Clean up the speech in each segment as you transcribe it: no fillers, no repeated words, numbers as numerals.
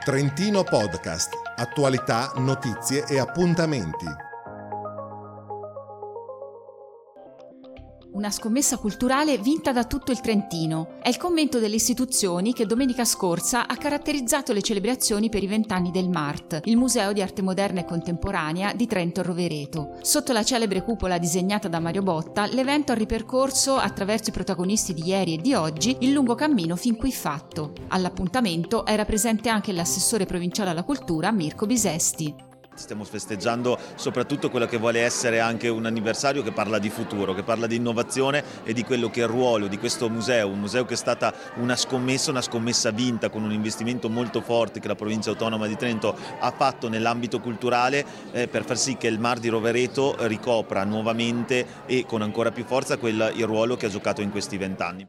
Trentino Podcast. Attualità, notizie e appuntamenti. Una scommessa culturale vinta da tutto il Trentino. È il commento delle istituzioni che domenica scorsa ha caratterizzato le celebrazioni per i 20 anni del MART, il Museo di Arte Moderna e Contemporanea di Trento e Rovereto. Sotto la celebre cupola disegnata da Mario Botta, l'evento ha ripercorso, attraverso i protagonisti di ieri e di oggi, il lungo cammino fin qui fatto. All'appuntamento era presente anche l'assessore provinciale alla cultura Mirko Bisesti. Stiamo festeggiando soprattutto quello che vuole essere anche un anniversario che parla di futuro, che parla di innovazione e di quello che è il ruolo di questo museo, un museo che è stata una scommessa vinta con un investimento molto forte che la provincia autonoma di Trento ha fatto nell'ambito culturale per far sì che il MAR di Rovereto ricopra nuovamente e con ancora più forza il ruolo che ha giocato in questi 20 anni.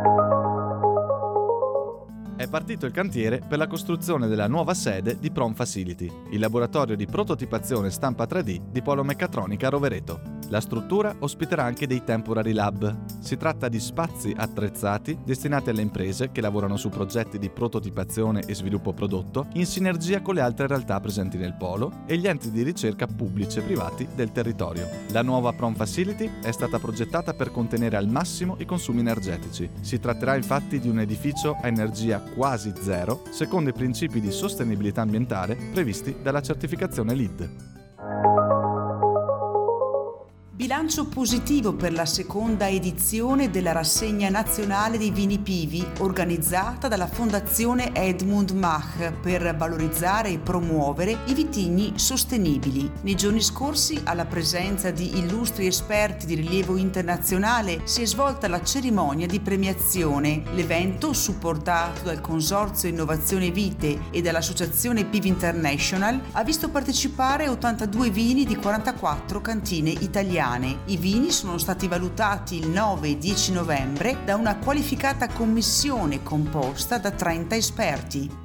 È partito il cantiere per la costruzione della nuova sede di Prom Facility, il laboratorio di prototipazione stampa 3D di Polo Meccatronica Rovereto. La struttura ospiterà anche dei Temporary Lab. Si tratta di spazi attrezzati destinati alle imprese che lavorano su progetti di prototipazione e sviluppo prodotto in sinergia con le altre realtà presenti nel polo e gli enti di ricerca pubblici e privati del territorio. La nuova Prom Facility è stata progettata per contenere al massimo i consumi energetici. Si tratterà infatti di un edificio a energia quasi zero, secondo i principi di sostenibilità ambientale previsti dalla certificazione LEED. Bilancio positivo per la seconda edizione della rassegna nazionale dei vini Pivi, organizzata dalla Fondazione Edmund Mach per valorizzare e promuovere i vitigni sostenibili. Nei giorni scorsi, alla presenza di illustri esperti di rilievo internazionale, si è svolta la cerimonia di premiazione. L'evento, supportato dal Consorzio Innovazione Vite e dall'Associazione Pivi International, ha visto partecipare 82 vini di 44 cantine italiane. I vini sono stati valutati il 9 e 10 novembre da una qualificata commissione composta da 30 esperti.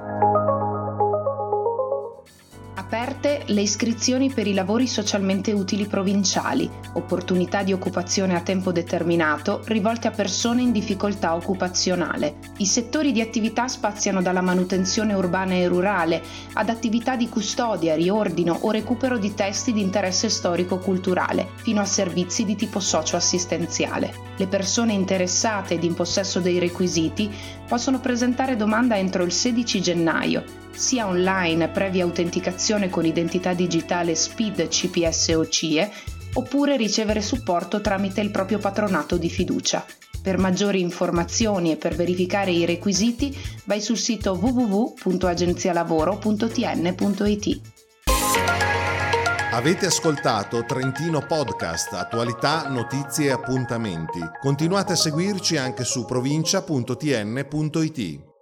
Aperte le iscrizioni per i lavori socialmente utili provinciali, opportunità di occupazione a tempo determinato rivolte a persone in difficoltà occupazionale. I settori di attività spaziano dalla manutenzione urbana e rurale ad attività di custodia, riordino o recupero di testi di interesse storico-culturale, fino a servizi di tipo socio-assistenziale. Le persone interessate ed in possesso dei requisiti possono presentare domanda entro il 16 gennaio, sia online previa autenticazione con identità digitale SPID CPS o CIE, oppure ricevere supporto tramite il proprio patronato di fiducia. Per maggiori informazioni e per verificare i requisiti vai sul sito www.agenzialavoro.tn.it. Avete ascoltato Trentino Podcast, attualità, notizie e appuntamenti. Continuate a seguirci anche su provincia.tn.it.